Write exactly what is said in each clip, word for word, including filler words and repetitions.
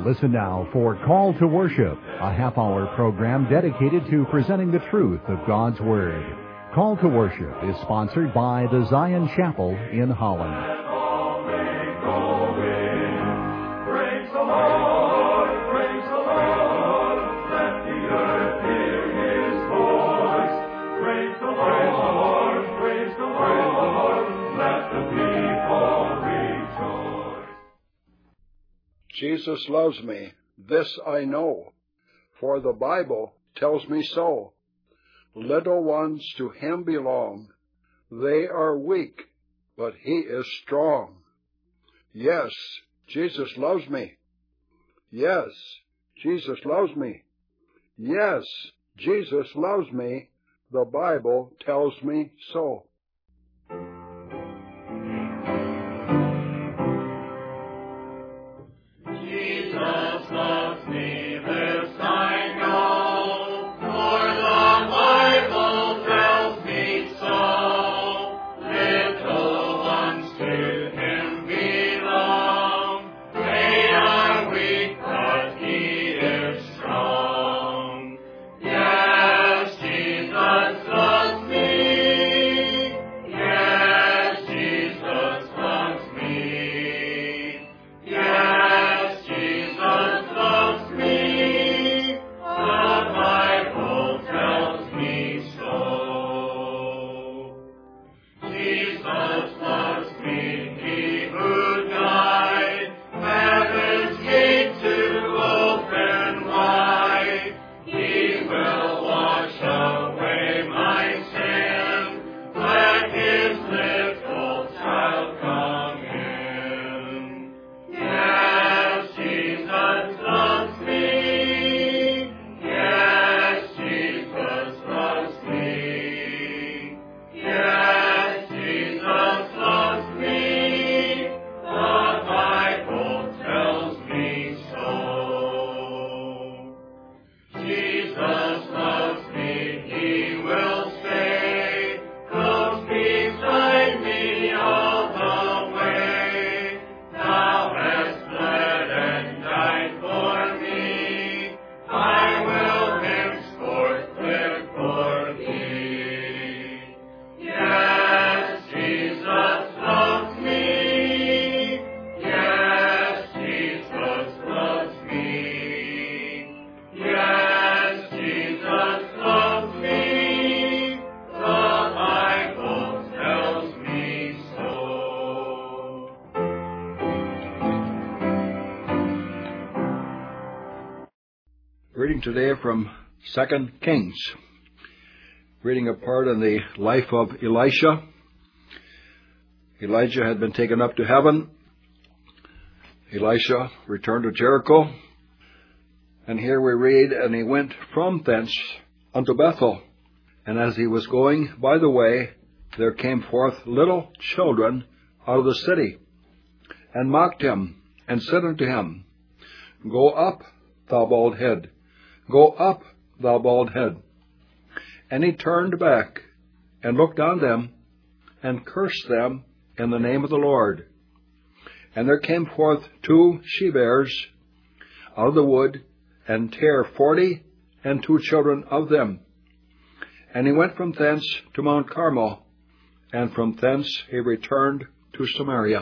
Listen now for Call to Worship, a half-hour program dedicated to presenting the truth of God's Word. Call to Worship is sponsored by the Zion Chapel in Holland. Jesus loves me, this I know, for the Bible tells me so. Little ones to Him belong. They are weak, but He is strong. Yes, Jesus loves me. Yes, Jesus loves me. Yes, Jesus loves me. The Bible tells me so. Reading today from Second Kings. Reading a part in the life of Elisha. Elijah had been taken up to heaven. Elisha returned to Jericho. And here we read, and he went from thence unto Bethel. And as he was going by the way, there came forth little children out of the city, and mocked him, and said unto him, Go up, thou bald head. Go up, thou bald head. And he turned back, and looked on them, and cursed them in the name of the Lord. And there came forth two she-bears out of the wood, and tare forty and two children of them. And he went from thence to Mount Carmel, and from thence he returned to Samaria.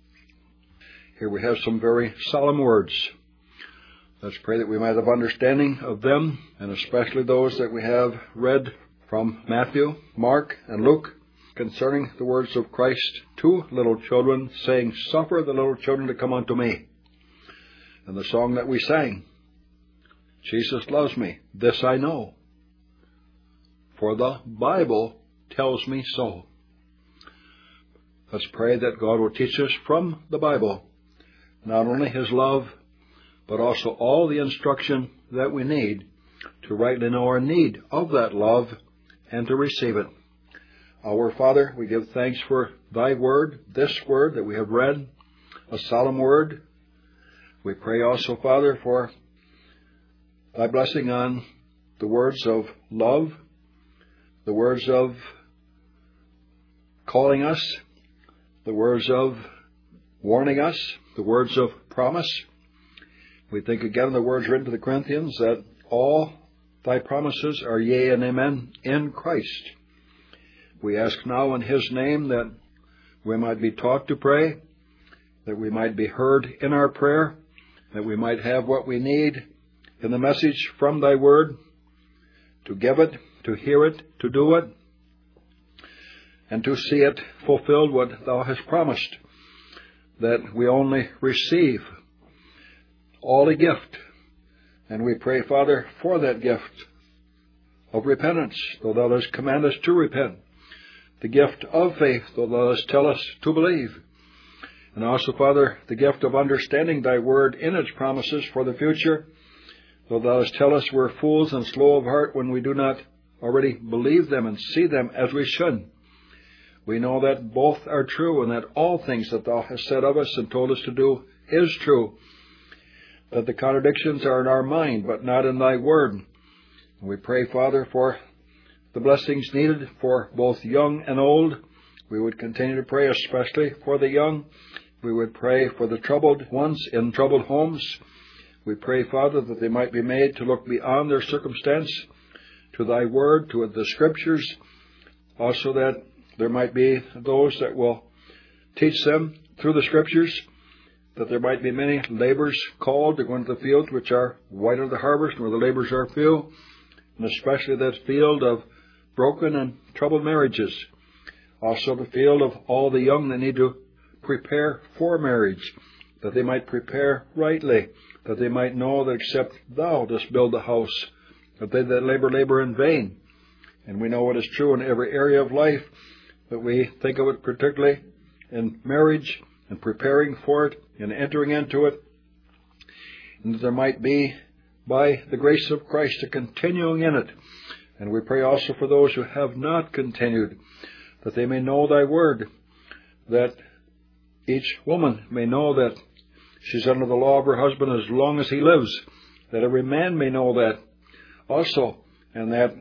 Here we have some very solemn words. Let's pray that we might have understanding of them, and especially those that we have read from Matthew, Mark, and Luke concerning the words of Christ to little children, saying, Suffer the little children to come unto me. And the song that we sang, Jesus loves me, this I know, for the Bible tells me so. Let's pray that God will teach us from the Bible not only His love, but also all the instruction that we need to rightly know our need of that love and to receive it. Our Father, we give thanks for Thy word, this word that we have read, a solemn word. We pray also, Father, for Thy blessing on the words of love, the words of calling us, the words of warning us, the words of promise. We think again of the words written to the Corinthians that all thy promises are yea and amen in Christ. We ask now in his name that we might be taught to pray, that we might be heard in our prayer, that we might have what we need in the message from thy word, to give it, to hear it, to do it, and to see it fulfilled what thou hast promised, that we only receive all a gift. And we pray, Father, for that gift of repentance, though thou dost command us to repent, the gift of faith, though thou dost tell us to believe, and also, Father, the gift of understanding thy word in its promises for the future, though thou dost tell us we're fools and slow of heart when we do not already believe them and see them as we should. We know that both are true, and that all things that thou hast said of us and told us to do is true, that the contradictions are in our mind, but not in thy word. And we pray, Father, for the blessings needed for both young and old. We would continue to pray especially for the young. We would pray for the troubled ones in troubled homes. We pray, Father, that they might be made to look beyond their circumstance to thy word, to the scriptures. Also that there might be those that will teach them through the scriptures, that there might be many laborers called to go into the fields which are wide of the harvest, where the laborers are few, and especially that field of broken and troubled marriages. Also the field of all the young that need to prepare for marriage, that they might prepare rightly, that they might know that except thou dost build the house, that they that labor, labor in vain. And we know it is true in every area of life, but we think of it particularly in marriage and preparing for it and entering into it, and that there might be, by the grace of Christ, a continuing in it. And we pray also for those who have not continued, that they may know thy word, that each woman may know that she's under the law of her husband as long as he lives, that every man may know that also, and that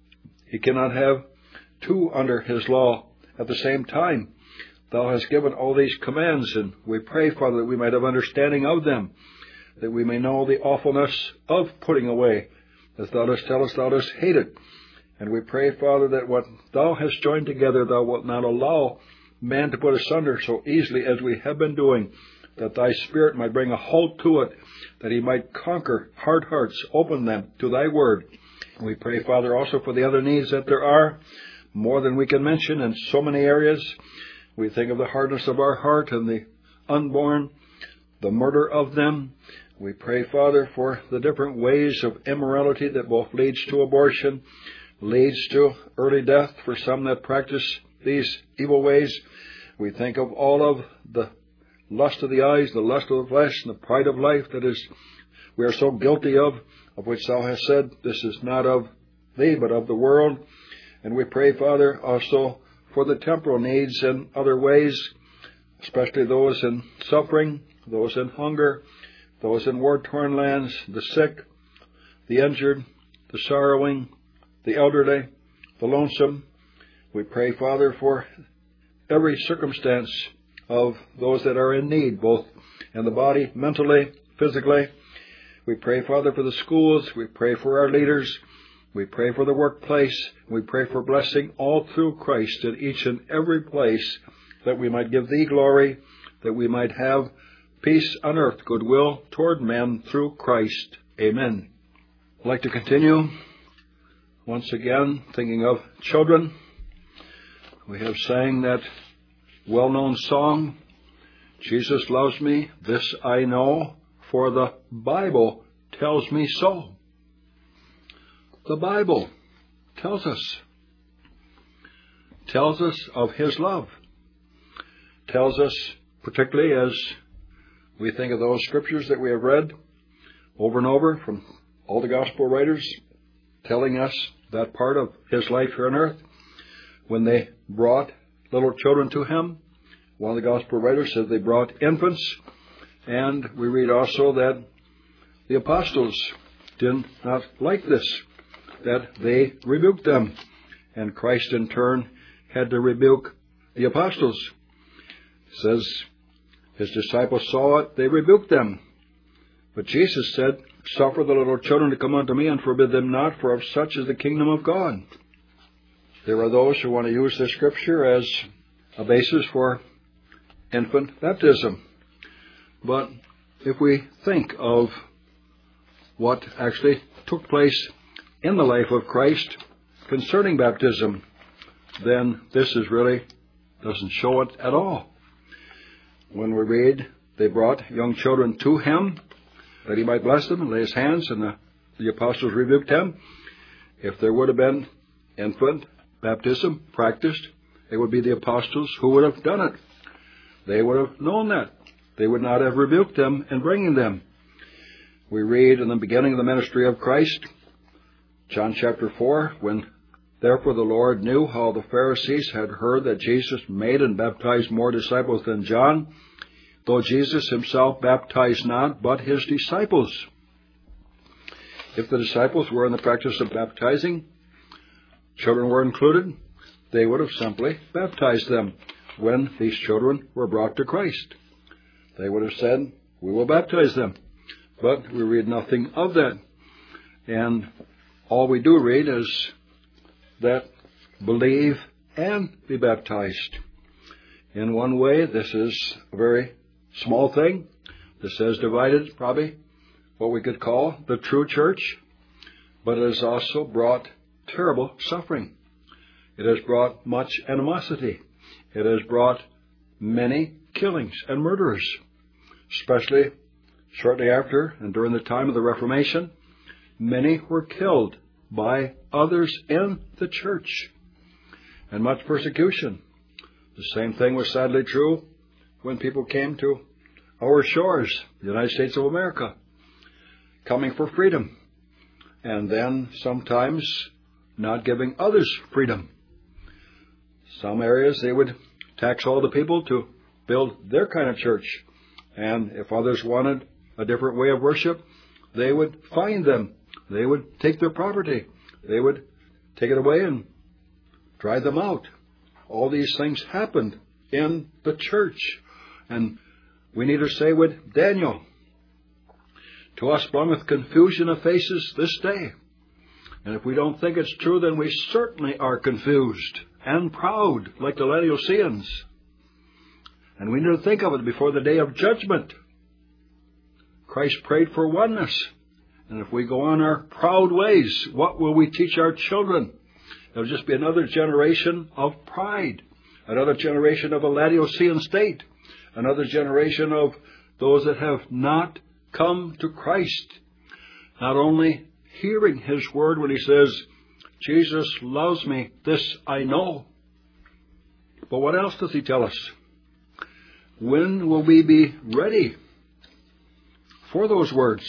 he cannot have two under his law at the same time. Thou hast given all these commands, and we pray, Father, that we might have understanding of them, that we may know the awfulness of putting away, as thou dost tell us thou dost hate it. And we pray, Father, that what thou hast joined together, thou wilt not allow man to put asunder so easily as we have been doing, that thy Spirit might bring a halt to it, that he might conquer hard hearts, open them to thy word. And we pray, Father, also for the other needs that there are, more than we can mention in so many areas. We think of the hardness of our heart and the unborn, the murder of them. We pray, Father, for the different ways of immorality that both leads to abortion, leads to early death for some that practice these evil ways. We think of all of the lust of the eyes, the lust of the flesh, and the pride of life that is we are so guilty of, of which thou hast said, this is not of thee, but of the world. And we pray, Father, also for the temporal needs in other ways, especially those in suffering, those in hunger, those in war-torn lands, the sick, the injured, the sorrowing, the elderly, the lonesome. We pray, Father, for every circumstance of those that are in need, both in the body, mentally, physically. We pray, Father, for the schools. We pray for our leaders. We pray for the workplace. We pray for blessing all through Christ in each and every place, that we might give thee glory, that we might have peace on earth, goodwill toward men through Christ. Amen. I'd like to continue once again thinking of children. We have sang that well-known song, Jesus loves me, this I know, for the Bible tells me so. The Bible tells us, tells us of his love, tells us particularly as we think of those scriptures that we have read over and over from all the gospel writers, telling us that part of his life here on earth, when they brought little children to him. One of the gospel writers says they brought infants, and we read also that the apostles did not like this, that they rebuked them, and Christ in turn had to rebuke the apostles. It says his disciples saw it, they rebuked them. But Jesus said, "Suffer the little children to come unto me, and forbid them not, for of such is the kingdom of God." There are those who want to use this scripture as a basis for infant baptism. But if we think of what actually took place in the life of Christ concerning baptism, then this is really doesn't show it at all. When we read, they brought young children to him that he might bless them and lay his hands, and the, the apostles rebuked him. If there would have been infant baptism practiced, it would be the apostles who would have done it. They would have known that. They would not have rebuked them in bringing them. We read in the beginning of the ministry of Christ, John chapter four, when therefore the Lord knew how the Pharisees had heard that Jesus made and baptized more disciples than John, though Jesus himself baptized not, but his disciples. If the disciples were in the practice of baptizing, children were included, they would have simply baptized them when these children were brought to Christ. They would have said, "We will baptize them." But we read nothing of that. And all we do read is that believe and be baptized. In one way, this is a very small thing. This has divided probably what we could call the true church, but it has also brought terrible suffering. It has brought much animosity. It has brought many killings and murders, especially shortly after and during the time of the Reformation. Many were killed by others in the church, and much persecution. The same thing was sadly true when people came to our shores, the United States of America, coming for freedom, and then sometimes not giving others freedom. Some areas they would tax all the people to build their kind of church, and if others wanted a different way of worship, they would fine them. They would take their property. They would take it away and drive them out. All these things happened in the church. And we need to say with Daniel, "To us belongeth confusion of faces this day." And if we don't think it's true, then we certainly are confused and proud, like the Laodiceans. And we need to think of it before the day of judgment. Christ prayed for oneness. And if we go on our proud ways, what will we teach our children? It'll just be another generation of pride, another generation of a Laodicean state, another generation of those that have not come to Christ. Not only hearing his word when he says, "Jesus loves me, this I know." But what else does he tell us? When will we be ready for those words?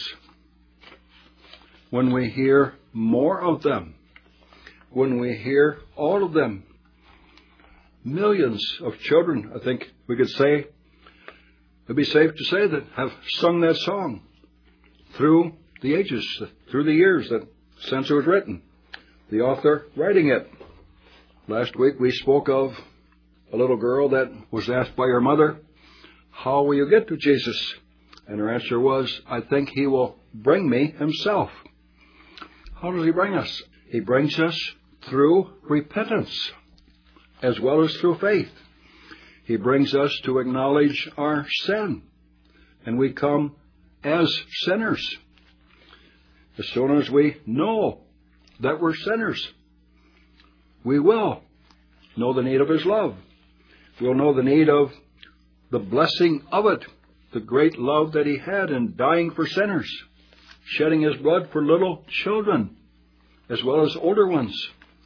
When we hear more of them, when we hear all of them. Millions of children, I think we could say, it would be safe to say, that have sung that song through the ages, through the years that since it was written, the author writing it. Last week we spoke of a little girl that was asked by her mother, "How will you get to Jesus?" And her answer was, "I think he will bring me himself." How does he bring us? He brings us through repentance as well as through faith. He brings us to acknowledge our sin, and we come as sinners. As soon as we know that we're sinners, we will know the need of his love. We'll know the need of the blessing of it, the great love that he had in dying for sinners, shedding his blood for little children as well as older ones.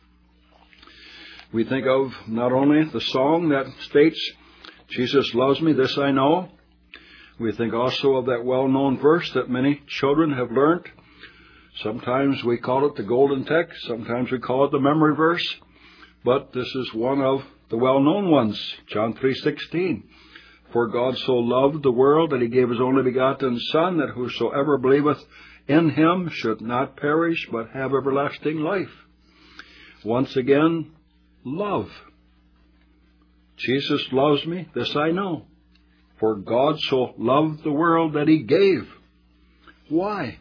We think of not only the song that states, "Jesus loves me, this I know." We think also of that well-known verse that many children have learned. Sometimes we call it the golden text, sometimes we call it the memory verse, but this is one of the well-known ones, John three sixteen. "For God so loved the world that he gave his only begotten Son, that whosoever believeth in him should not perish, but have everlasting life." Once again, love. Jesus loves me, this I know. For God so loved the world that he gave. Why?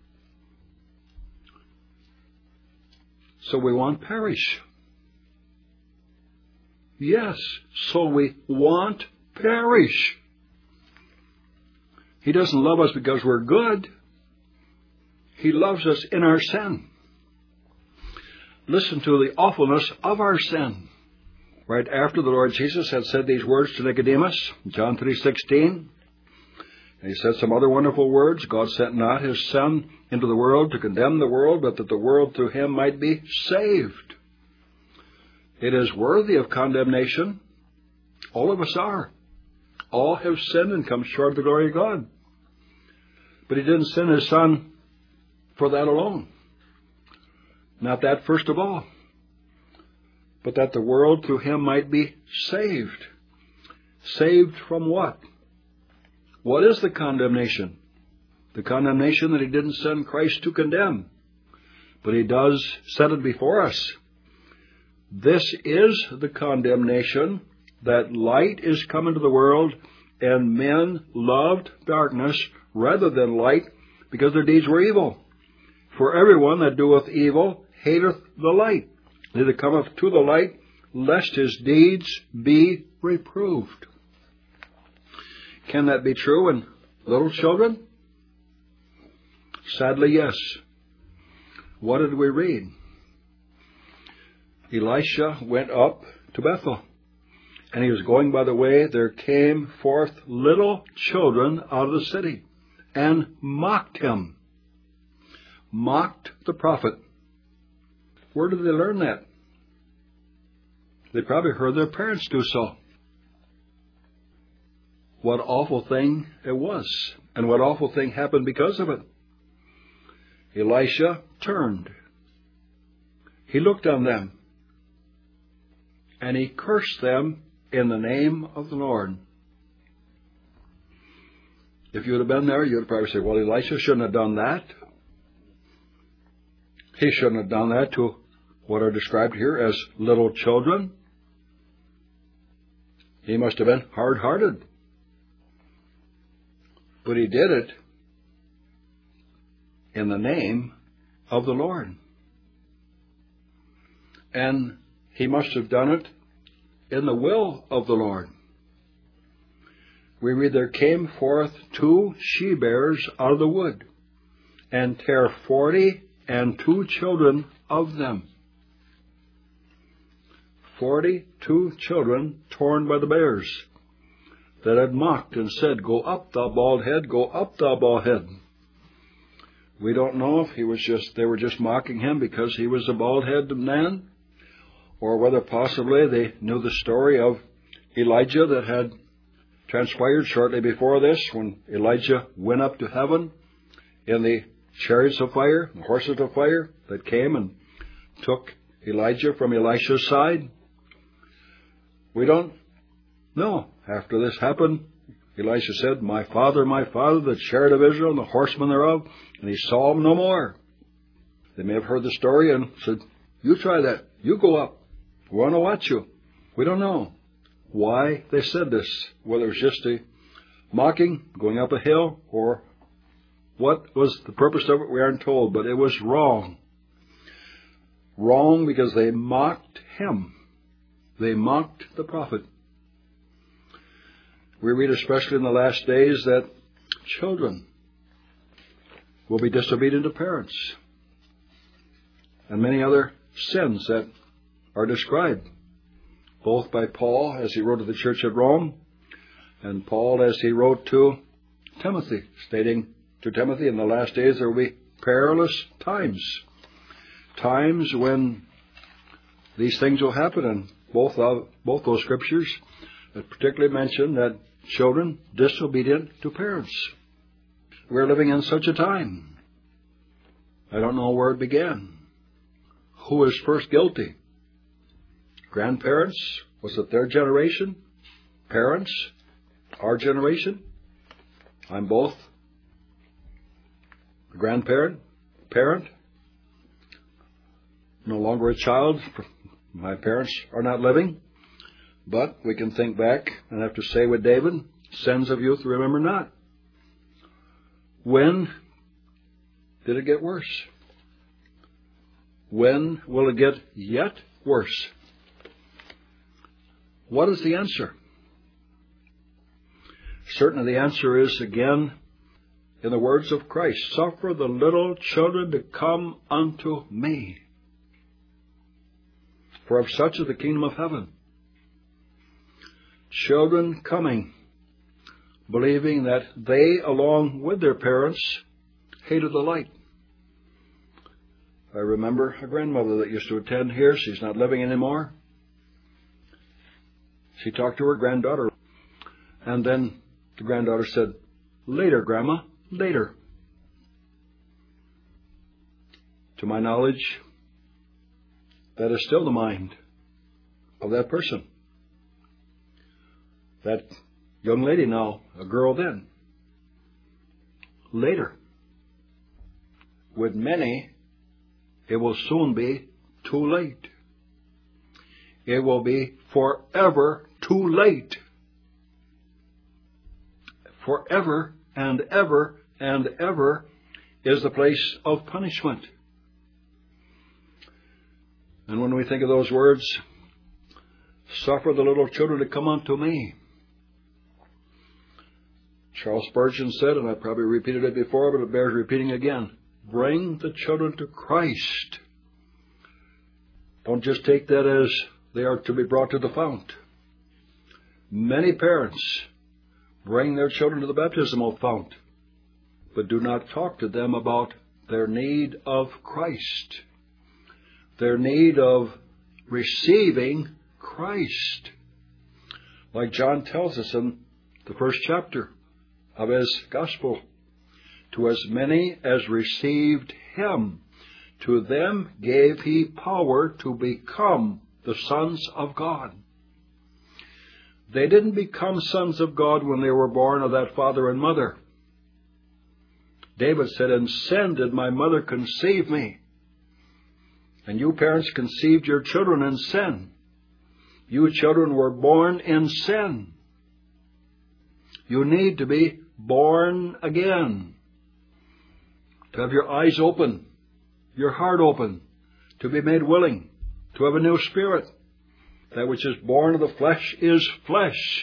So we won't perish. Yes, so we won't perish. He doesn't love us because we're good. He loves us in our sin. Listen to the awfulness of our sin. Right after the Lord Jesus had said these words to Nicodemus, John three sixteen, and he said some other wonderful words. God sent not his Son into the world to condemn the world, but that the world through him might be saved. It is worthy of condemnation. All of us are. All have sinned and come short of the glory of God. But he didn't send his Son for that alone. Not that first of all. But that the world through him might be saved. Saved from what? What is the condemnation? The condemnation that he didn't send Christ to condemn. But he does set it before us. This is the condemnation, that light is come into the world, and men loved darkness rather than light, because their deeds were evil. For everyone that doeth evil hateth the light, neither cometh to the light, lest his deeds be reproved. Can that be true in little children? Sadly, yes. What did we read? Elisha went up to Bethel, and he was going by the way. There came forth little children out of the city, and mocked him. Mocked the prophet. Where did they learn that? They probably heard their parents do so. What awful thing it was, and what awful thing happened because of it. Elisha turned. He looked on them, and he cursed them in the name of the Lord. If you would have been there, you would probably say, well, Elisha shouldn't have done that. He shouldn't have done that to what are described here as little children. He must have been hard-hearted. But he did it in the name of the Lord. And he must have done it in the will of the Lord. We read, there came forth two she-bears out of the wood, and tare forty and two children of them. Forty-two children torn by the bears, that had mocked and said, go up, thou bald head, go up, thou bald head. We don't know if he was just, they were just mocking him because he was a bald-headed man, or whether possibly they knew the story of Elijah that had transpired shortly before this, when Elijah went up to heaven in the chariots of fire, the horses of fire that came and took Elijah from Elisha's side. We don't know. After this happened, Elisha said, my father, my father, the chariot of Israel and the horsemen thereof, and he saw him no more. They may have heard the story and said, you try that. You go up. We want to watch you. We don't know why they said this, whether it was just a mocking, going up a hill, or what was the purpose of it, we aren't told, but it was wrong. Wrong because they mocked him. They mocked the prophet. We read especially in the last days that children will be disobedient to parents, and many other sins that are described, both by Paul as he wrote to the church at Rome, and Paul as he wrote to Timothy, stating to Timothy, in the last days there will be perilous times. Times when these things will happen, and both of, both those scriptures that particularly mention that children disobedient to parents. We're living in such a time. I don't know where it began. Who is first guilty? Grandparents? Was it their generation? Parents? Our generation? I'm both. A grandparent? Parent? No longer a child. My parents are not living. But we can think back and have to say with David, sins of youth remember not. When did it get worse? When will it get yet worse? What is the answer? Certainly the answer is, again, in the words of Christ, suffer the little children to come unto me, for of such is the kingdom of heaven. Children coming, believing that they, along with their parents, hated the light. I remember a grandmother that used to attend here. She's not living anymore. She talked to her granddaughter, and then the granddaughter said, "Later, Grandma, later." To my knowledge, that is still the mind of that person. That young lady now, a girl then. Later. With many, it will soon be too late. It will be forever too late. Forever and ever and ever is the place of punishment. And when we think of those words, suffer the little children to come unto me. Charles Spurgeon said, and I probably repeated it before, but it bears repeating again, bring the children to Christ. Don't just take that as they are to be brought to the fount. Many parents bring their children to the baptismal fount, but do not talk to them about their need of Christ, their need of receiving Christ. Like John tells us in the first chapter of his gospel, to as many as received him, to them gave he power to become the sons of God. They didn't become sons of God when they were born of that father and mother. David said, in sin did my mother conceive me. And you parents conceived your children in sin. You children were born in sin. You need to be born again. To have your eyes open, your heart open, to be made willing, to have a new spirit. That which is born of the flesh is flesh.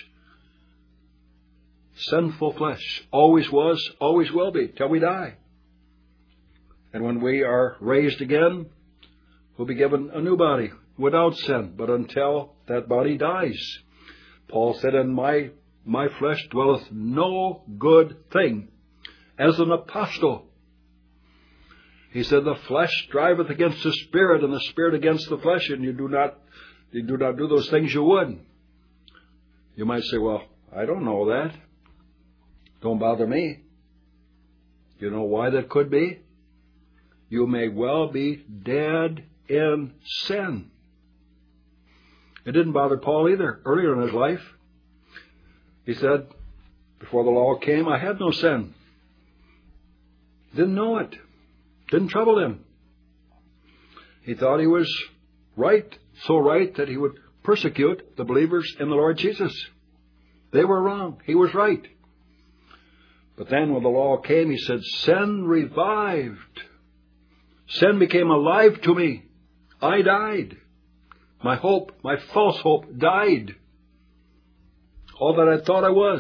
Sinful flesh. Always was, always will be, till we die. And when we are raised again, we'll be given a new body without sin, but until that body dies. Paul said, in my, my flesh dwelleth no good thing. As an apostle, he said, the flesh striveth against the spirit, and the spirit against the flesh, and you do not You do not do those things you would. You might say, well, I don't know that. Don't bother me. You know why that could be? You may well be dead in sin. It didn't bother Paul either. Earlier in his life, he said, before the law came, I had no sin. Didn't know it. Didn't trouble him. He thought he was right. So right that he would persecute the believers in the Lord Jesus. They were wrong. He was right. But then when the law came, he said, sin revived. Sin became alive to me. I died. My hope, my false hope died. All that I thought I was.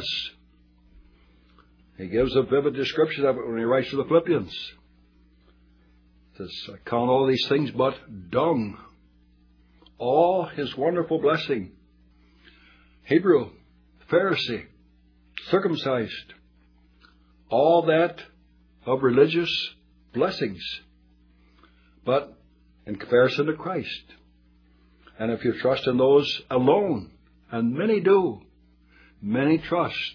He gives a vivid description of it when he writes to the Philippians. He says, I count all these things but dung. All his wonderful blessing. Hebrew, Pharisee, circumcised. All that of religious blessings. But in comparison to Christ. And if you trust in those alone, and many do, many trust.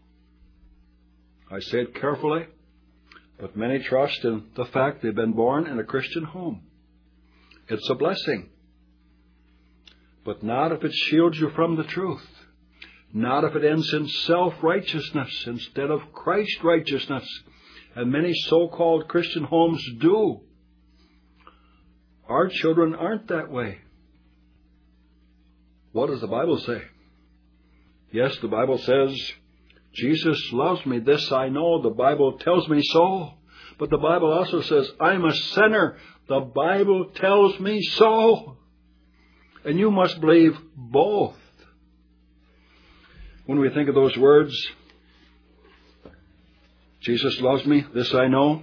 I say it carefully, but many trust in the fact they've been born in a Christian home. It's a blessing. But not if it shields you from the truth. Not if it ends in self-righteousness instead of Christ-righteousness. And many so-called Christian homes do. Our children aren't that way. What does the Bible say? Yes, the Bible says, Jesus loves me. This I know. The Bible tells me so. But the Bible also says, I'm a sinner. The Bible tells me so. And you must believe both. When we think of those words, Jesus loves me, this I know.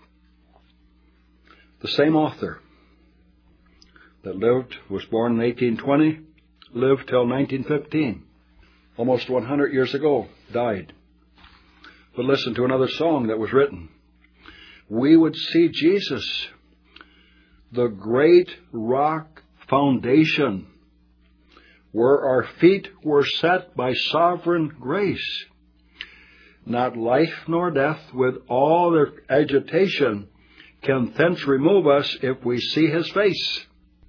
The same author that lived, was born in eighteen twenty, lived till nineteen fifteen. Almost one hundred years ago, died. But listen to another song that was written. We would see Jesus, the great rock foundation, where our feet were set by sovereign grace. Not life nor death, with all their agitation, can thence remove us if we see His face.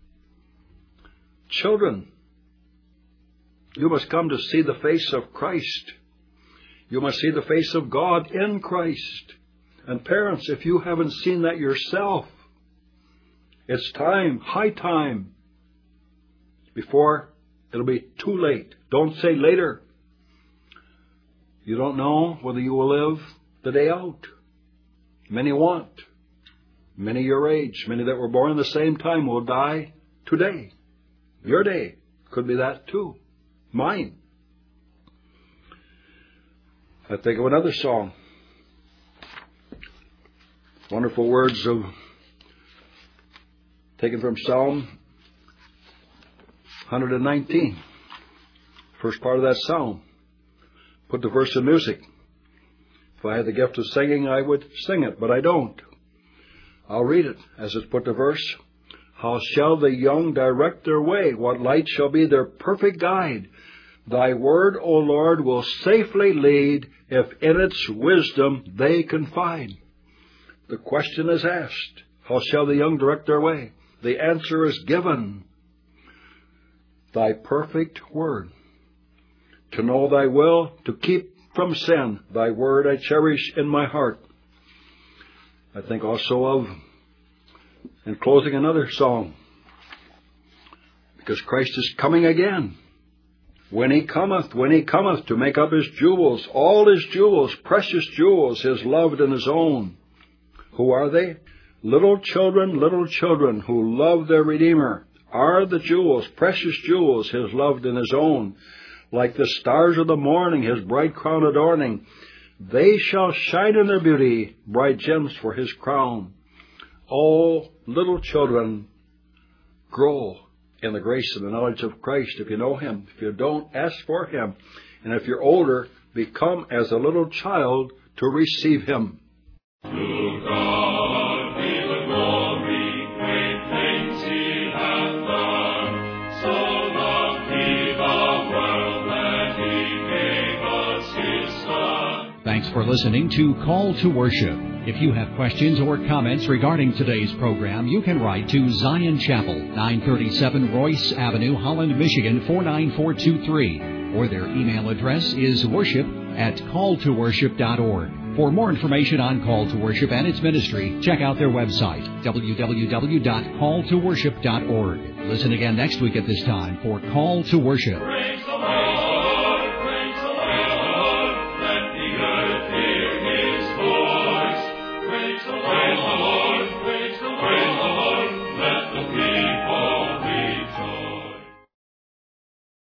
Children, you must come to see the face of Christ. You must see the face of God in Christ. And parents, if you haven't seen that yourself, it's time, high time, before it'll be too late. Don't say later. You don't know whether you will live the day out. Many want. Many your age, many that were born at the same time will die today. Your day could be that too. Mine. I think of another song. Wonderful words of taken from Psalm one nineteen. First part of that psalm. Put the verse in music. If I had the gift of singing, I would sing it, but I don't. I'll read it as it's put to verse. How shall the young direct their way? What light shall be their perfect guide? Thy word, O Lord, will safely lead if in its wisdom they confide. The question is asked, how shall the young direct their way? The answer is given. Thy perfect word. To know thy will, to keep from sin, thy word I cherish in my heart. I think also of, in closing, another song. Because Christ is coming again. When He cometh, when He cometh to make up His jewels, all His jewels, precious jewels, His loved and His own. Who are they? Little children, little children who love their Redeemer are the jewels, precious jewels, His loved and His own. Like the stars of the morning, His bright crown adorning, they shall shine in their beauty, bright gems for His crown. Oh, little children, grow in the grace and the knowledge of Christ if you know Him. If you don't, ask for Him. And if you're older, become as a little child to receive Him. To God be the glory, great things He hath done. So loved He the world that He gave us His Son. Thanks for listening to Call to Worship. If you have questions or comments regarding today's program, you can write to Zion Chapel, nine thirty-seven Royce Avenue, Holland, Michigan, four nine four two three. Or their email address is worship at call to worship dot org. For more information on Call to Worship and its ministry, check out their website, w w w dot call to worship dot org. Listen again next week at this time for Call to Worship. Praise the Lord.